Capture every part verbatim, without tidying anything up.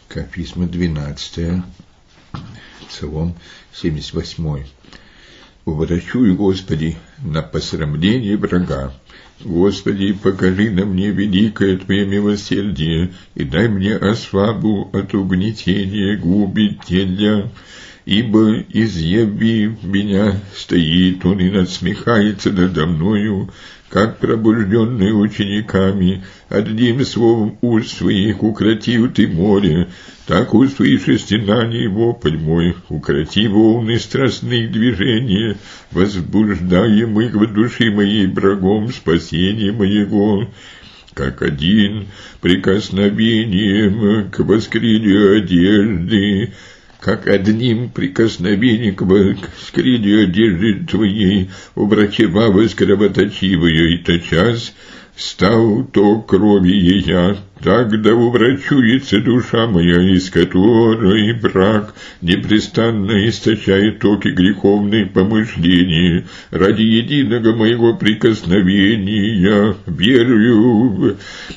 Кафизма двенадцатая, Псалом семьдесят восьмой. «Уворачуй, Господи, на посрамление врага. Господи, покажи на мне великое Твое милосердие и дай мне ослабу от угнетения губителя. Ибо изъяви меня стоит он и насмехается надо мною, как пробужденный учениками. Одним словом уст своих укротил Ты море, так услышишь стенание вопль мой, укроти волны страстных движения, возбуждаемых в души моей врагом спасения моего. Как один прикосновением к воскрению одежды, как одним прикосновением к скринию одежды Твоей, уврачевалась кровоточивая, и тотчас стал ток крови ея. Тогда уврачуется душа моя, из которой враг непрестанно источает токи греховные помышления. Ради единого моего прикосновения верую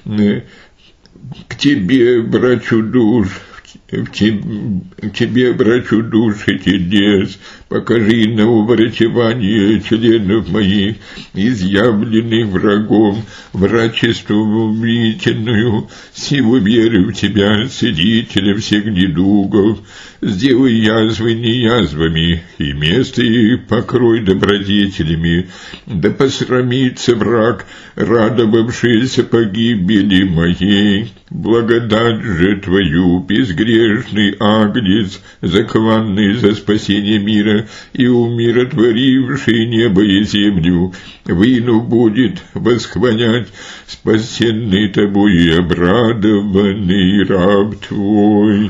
к Тебе, брачу душ, в Тебе, брачу души чудес, покажи на уврачевание членов моих, изъявленных врагом, врачествовательную силу веры в Тебя, Целителя всех недугов. Сделай язвы не язвами, и место их покрой добродетелями. Да посрамится враг, радовавшийся погибели моей. Благодать же Твою, безгрешный агнец, закланный за спасение мира и умиротворивший небо и землю, выну будет восхвалять спасенный Тобой и обрадованный раб Твой».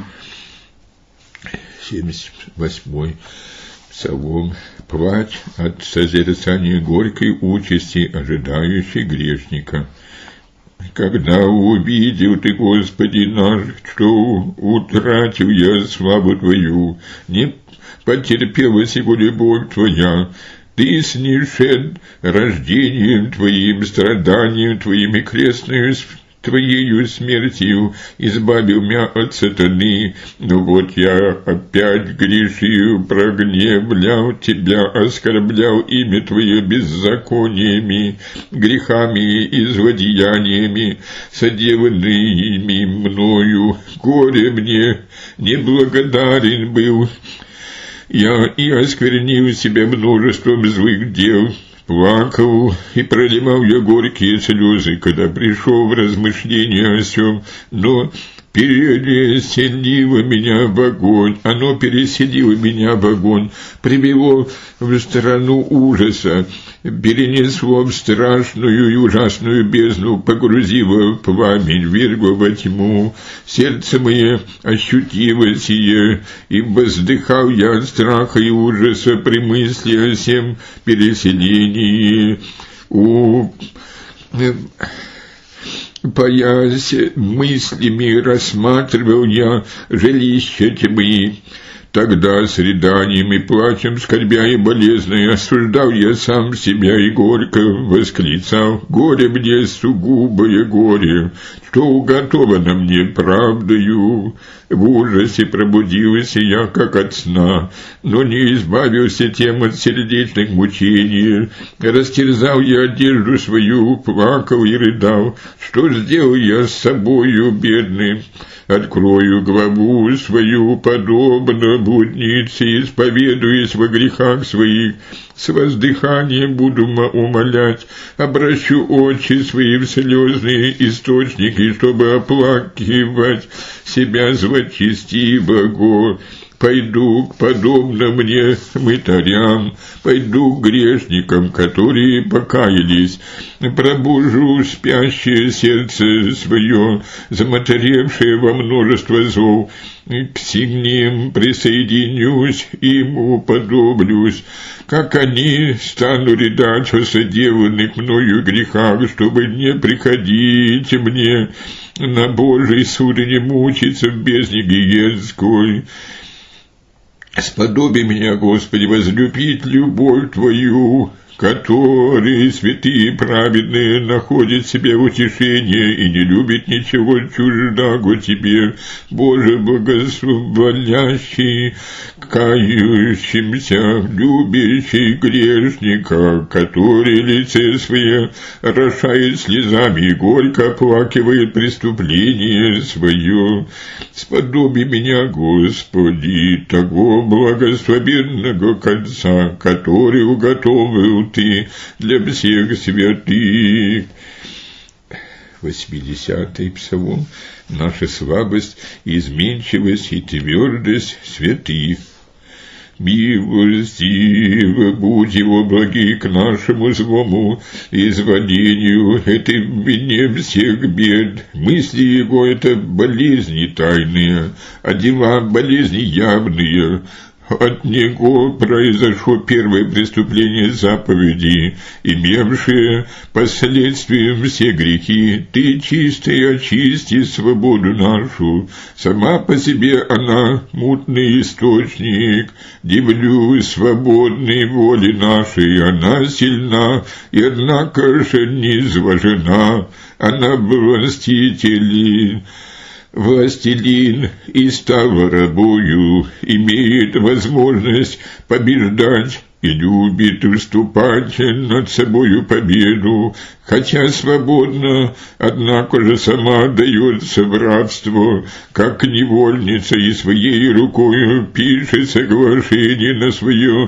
семьдесят восьмой Псалом. «Плачь от созерцания горькой участи, ожидающей грешника. Когда увидел Ты, Господи наш, что утратил я славу Твою, не потерпела сего любовь Твоя, Ты снишен рождением Твоим, страданием Твоим и крестную Твоею смертью избавил меня от сатаны. Но вот я опять грешил, прогневлял Тебя, оскорблял имя Твое беззакониями, грехами и злодеяниями, соделанными мною. Горе мне, неблагодарен был я и осквернил себя множеством злых дел. Плакал и проливал я горькие слезы, когда пришел в размышления о сем, но переселило меня в огонь, оно переселило меня в огонь, привело в страну ужаса, перенесло в страшную и ужасную бездну, погрузило в пламень, вергло во тьму. Сердце мое ощутило сие, и воздыхал я от страха и ужаса при мысли о сем переселении. У... Боясь мыслями, рассматривал я жилища тьмы. Тогда с рыданием и плачем, скорбя и болезнью, осуждал я сам себя и горько восклицал: «Горе мне, сугубое горе, что уготовано мне правдою». В ужасе пробудился я, как от сна, но не избавился тем от сердечных мучений. Растерзал я одежду свою, плакал и рыдал: что сделал я с собою, бедным? Открою главу свою, подобно блуднице, исповедуясь во грехах своих, с воздыханием буду умолять, обращу очи свои в слезные источники, чтобы оплакивать себя злочестивого. Пойду к подобно мне мытарям, пойду к грешникам, которые покаялись, пробужу спящее сердце свое, замоторевшее во множество зол, к сильным присоединюсь, им уподоблюсь, как они стану рыдать о соделанных мною грехах, чтобы не приходить мне на Божий суд и не мучиться в бездне гиенской. Сподоби меня, Господи, возлюбить любовь Твою, которые святые праведные находят себе утешение и не любят ничего чуждого тебе, Боже, благословлящий кающимся, любящий грешника, который лице свое рошает слезами и горько оплакивает преступление свое. Сподоби меня, Господи, того благословенного кольца, который уготовил Ты для всех святых. восьмидесятый псалом. Наша слабость, изменчивость и твердость святых. Милостиво будь его благи к нашему злому изводению, это вине всех бед. Мысли его — это болезни тайные, а дела болезни явные. От него произошло первое преступление заповеди, имевшее последствием все грехи. Ты чистый, очисти свободу нашу. Сама по себе она мутный источник. Дивлюсь свободной воли нашей. Она сильна, и однако же низвожена. Она властитель. Властелин и стал рабою, имеет возможность побеждать и любит уступать над собою победу, хотя свободно, однако же сама отдается в рабство, как невольница, и своей рукою пишет соглашение на свое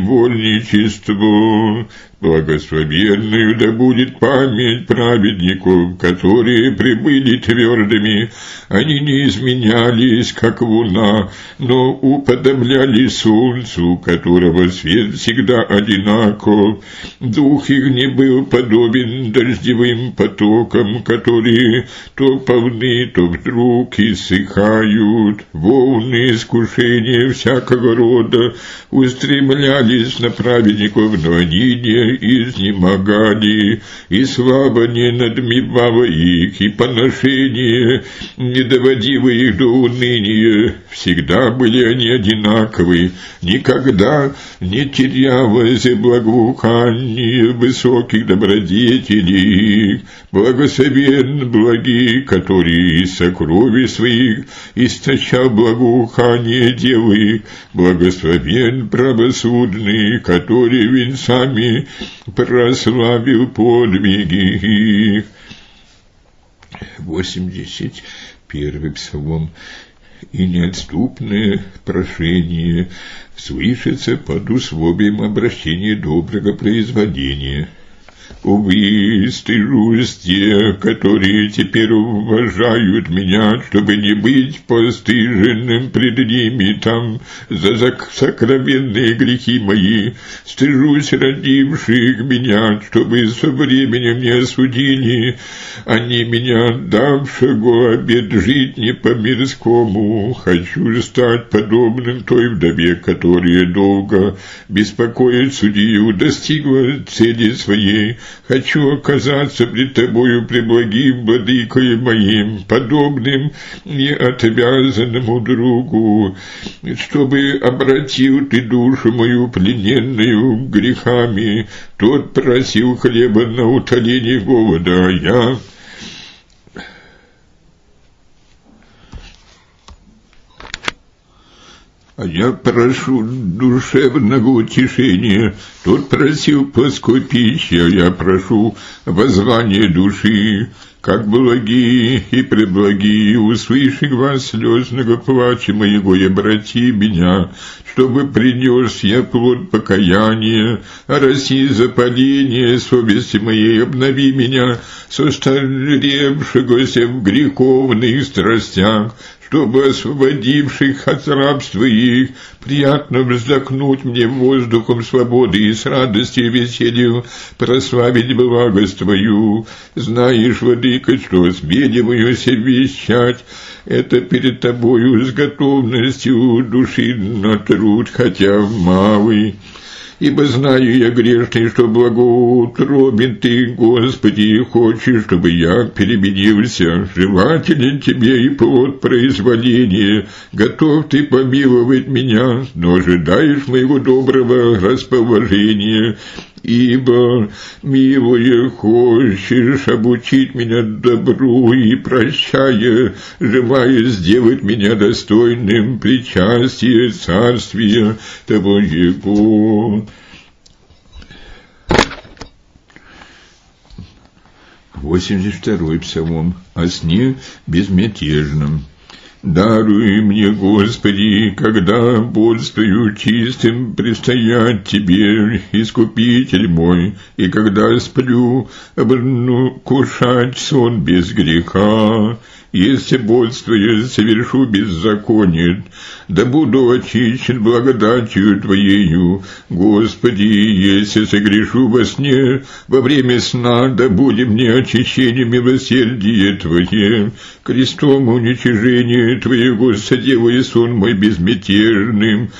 невольничество. Благословенную да будет память праведников, которые прибыли твердыми. Они не изменялись, как луна, но уподобляли солнцу, которого свет всегда одинаков. Дух их не был подобен дождевым потокам, которые то полны, то вдруг иссыхают. Волны искушения всякого рода устремлялись на праведников, но они не изнемогали, и слава не надмевала их, и поношение не доводило их до уныния. Всегда были они одинаковы, никогда не терялось благоухание высоких добродетелей. Благословен благий, который из сокровищ своих источал благоухание девы. Благословен правосудный, который венцами прославил подвиги их. восемьдесят первый псалом. И неотступное прошение слышится под условием обращения доброго производения. Увы, стыжусь тех, которые теперь уважают меня, чтобы не быть постыженным пред ними там за сокровенные грехи мои. Стыжусь родивших меня, чтобы со временем не осудили они меня, давшего обет жить не по-мирскому. Хочу стать подобным той вдове, которая долго беспокоит судью, достигла цели своей. Хочу оказаться пред тобою преблагим владыкой моим, подобным неотвязанному другу, чтобы обратил ты душу мою плененную грехами. Тот просил хлеба на утоление голода, а я... А я прошу душевного утешения. Тот просил плоской пищи, а я прошу воззвания души. Как благие и преблагие, услыши глаз слезного плача моего и обрати меня, чтобы принес я плод покаяния, ороси запаление совести моей, обнови меня, состаревшегося в греховных страстях, чтобы, освободивших от рабства их, приятно вздохнуть мне воздухом свободы и с радостью и весельем прославить благость Твою. Знаешь, владыка, что осмеливаюсь вещать это перед Тобою с готовностью души на труд, хотя малый. Ибо знаю я грешный, что благоутробен Ты, Господи, и хочешь, чтобы я переменился. Желателен Тебе и плод произволения. Готов Ты помиловать меня, но ожидаешь моего доброго расположения. ибо милое хочешь обучить меня добру и, прощая, желая сделать меня достойным причастия царствия Твоего. восемьдесят второй псалом. О сне безмятежном. Даруй мне, Господи, когда бодствую чистым предстоять Тебе, Искупитель мой, и когда сплю, оберну кушать сон без греха. Если бодствуя совершу беззаконие, да буду очищен благодатью Твоею. Господи, если согрешу во сне, во время сна, да будет мне очищение милосердие Твое. Крестом уничижения Твоего соделай сон мой безмятежным.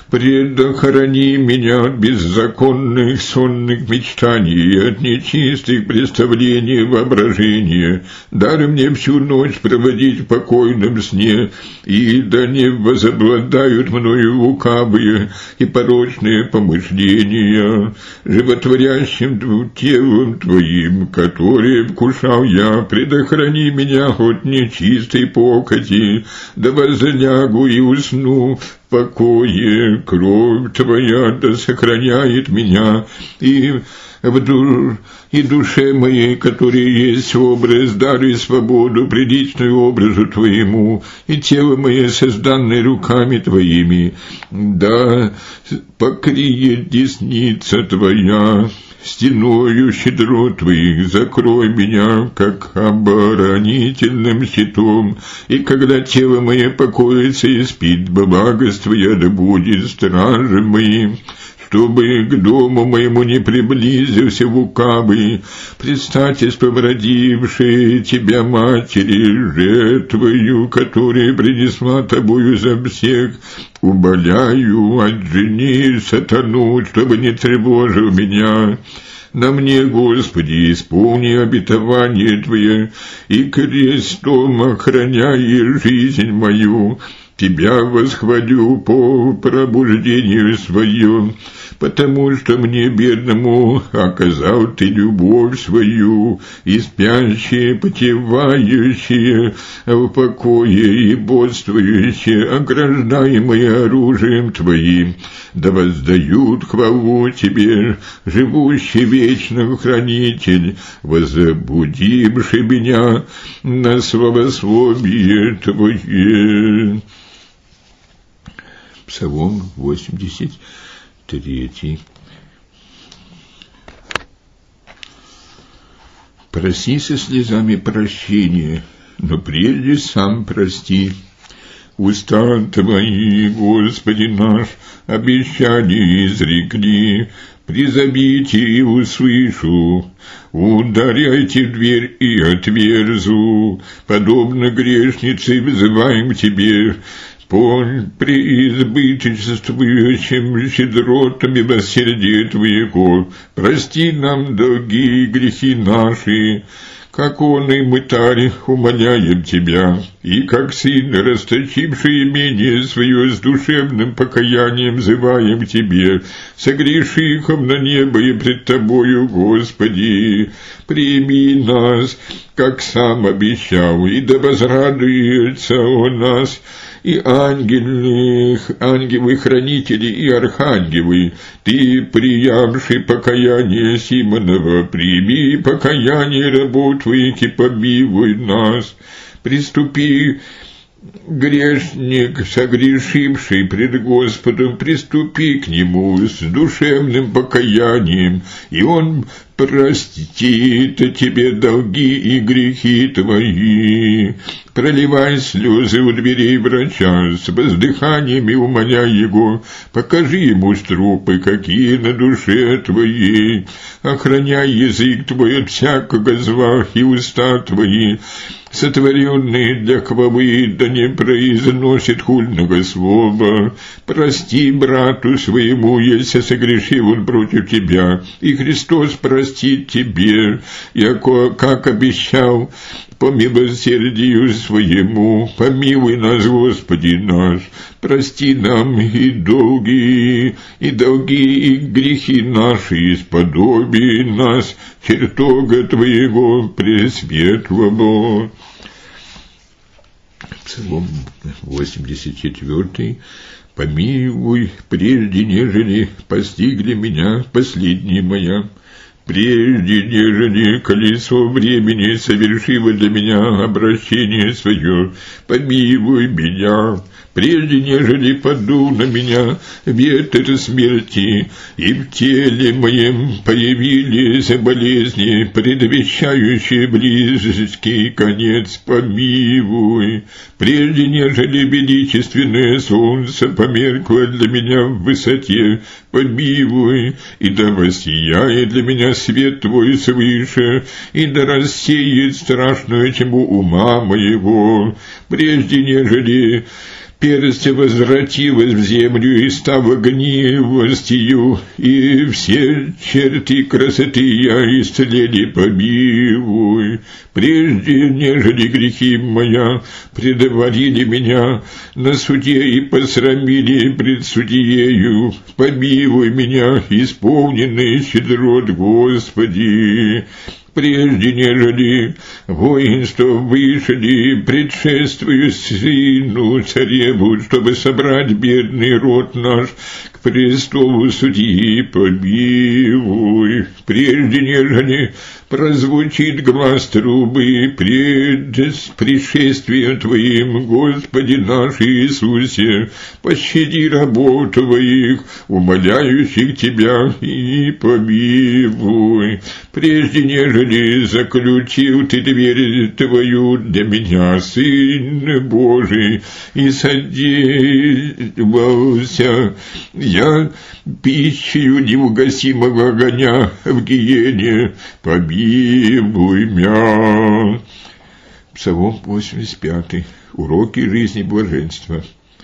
Предохрани меня от беззаконных сонных мечтаний и от нечистых представлений воображения. Дай мне всю ночь проводить в покойном сне, и да не возобладают мною лукавые и порочные помышления. Животворящим телом Твоим, которое вкушал я, предохрани меня от нечистой похоти, да возлягу и усну в покое. Кровь Твоя да сохраняет меня, и в ду... и душе моей, которая есть образ, даруй свободу, приличную образу Твоему, и тело мое, созданное руками Твоими, да покриет десница Твоя. Стеною щедро Твоих закрой меня, как оборонительным щитом, и когда тело мое покоится и спит, благость Твоя да будет стражем моим, чтобы к дому моему не приблизился лукавый, предстательство породившее Тебя матери, жертвою, которая принесла Тобою за всех, умоляю, отжени сатану, чтобы не тревожил меня. На мне, Господи, исполни обетование Твое, и крестом охраняй жизнь мою. Тебя восхвалю по пробуждению своем, потому что мне, бедному, оказал Ты любовь свою, и спящие, потевающие в покое и бодствующие, ограждаемые оружием Твоим, да воздают хвалу Тебе, живущий вечно хранитель, возбудивший меня на славословие Твое. Псалом восемьдесят третий. Проси со слезами прощения, но прежде сам прости. Уста Твои, Господи наш, обещания изрекли, призовите и услышу. Ударяйте в дверь и отверзу, подобно грешнице взываем к Тебе. Понь преизбыточествующим щедротом милосердия Твоего, прости нам долги и грехи наши, как он и мытарь, умоляем Тебя, и как сын, расточивший имение свое с душевным покаянием, взываем к Тебе, согреши их на небо и пред Тобою, Господи, прими нас, как сам обещал, и да возрадуется о нас, и ангельных, ангелы-хранители и архангелы, Ты, приявший покаяние Симонова, прими покаяние рабов Твоих и помилуй нас. Приступи, грешник, согрешивший пред Господом, приступи к Нему с душевным покаянием, и Он простит тебе долги и грехи твои. Проливай слезы у дверей врача, с воздыханиями умоляй его, покажи ему стропы, какие на душе твоей. Охраняй язык твой от всякого зла и уста твои, сотворенные для хвалы, да не произносит хульного слова. Прости брату своему, если согрешил он против тебя, и Христос простит тебе, яко, как обещал, по милосердию своему, помилуй нас, Господи наш, прости нам и долги, и долги, и грехи наши, исподоби нас, чертога Твоего пресветлого. Псалом восемьдесят четвёртый. Помилуй, прежде нежели постигли меня последние моя, прежде нежели колесо времени совершило для меня обращение свое, помилуй меня, прежде нежели подул на меня ветер смерти, и в теле моем появились болезни, предвещающие близкий конец, помилуй, прежде нежели величественное солнце померкло для меня в высоте, помилуй, и да воссияет для меня свет Твой свыше, и да рассеет страшную тьму ума моего, прежде нежели персть возвратилась в землю и стала гнилостью, и все черты красоты я исцелили, помилуй, прежде нежели грехи моя предварили меня на суде и посрамили пред судьею, помилуй меня, исполненный щедрот, Господи. Прежде нежели воинство вышли, предшествую сыну цареву, чтобы собрать бедный род наш к престолу судьи, помилуй. Прежде нежели прозвучит глас трубы пред пришествием Твоим, Господи наш Иисусе, пощади рабов Твоих, умоляющих Тебя, и помилуй. Прежде нежели заключил Ты дверь Твою для меня, Сын Божий, и содействовался я пищею неугасимого огня в гиене, помилуй меня. Псалом восемьдесят пятый. Уроки жизни блаженства.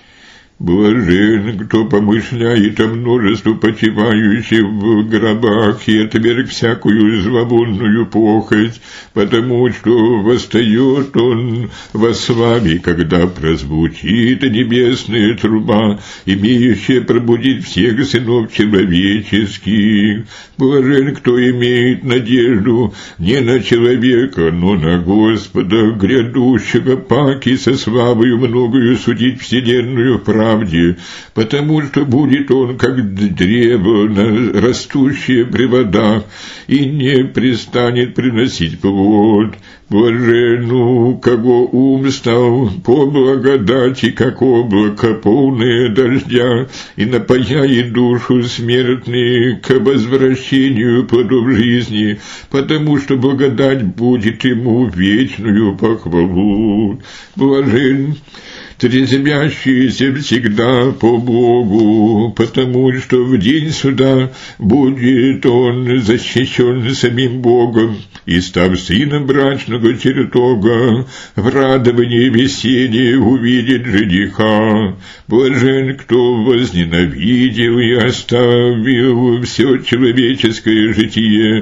Блажен, кто помышляет о множестве почивающих в гробах и отверг всякую зловонную похоть, потому что восстает он во славе, когда прозвучит небесная труба, имеющая пробудить всех сынов человеческих. Блажен, кто имеет надежду не на человека, но на Господа, грядущего паки со славою многою судить вселенную правду, потому что будет он, как древо, растущее при водах, и не перестанет приносить плод. Блажену, кого ум стал по благодати, как облако, полное дождя, и напояет душу смертные к возвращению плодов жизни, потому что благодать будет ему вечную похвалу. Блажен трезвящийся всегда по Богу, потому что в день суда будет он защищен самим Богом, и, став сыном брачного чертога, в радовании и веселье увидит жениха. Блажен, кто возненавидел и оставил все человеческое житие,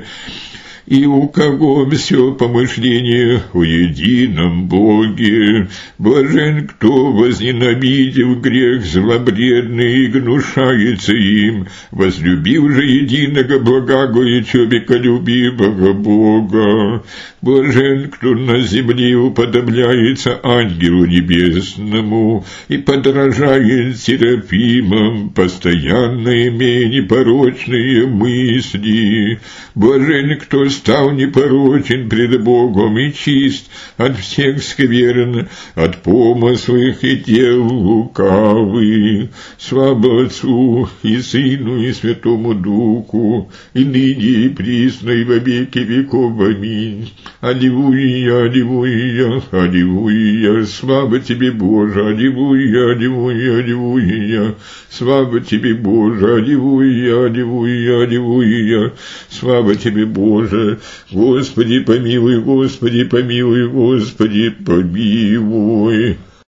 и у кого все помышление о едином Боге. Блажен, кто возненавидел грех злобредный и гнушается им, возлюбил же единого благого человеколюбивого Бога. Блажен, кто на земле уподобляется ангелу небесному и подражает серафимам, постоянно имея непорочные мысли. Блажен, кто стал непорочен пред Богом и чист от всех скверн, от помыслов и дел лукавых. Слава Отцу и Сыну и Святому Духу, и ныне и присно и во веки веков. Аминь. Аллилуйя, аллилуйя, аллилуйя, слава Тебе, Боже, аллилуйя, аллилуйя, аллилуйя, слава Тебе, Боже, аллилуйя, аллилуйя, аллилуйя, слава Тебе, Боже, Господи помилуй, Господи помилуй, Господи помилуй.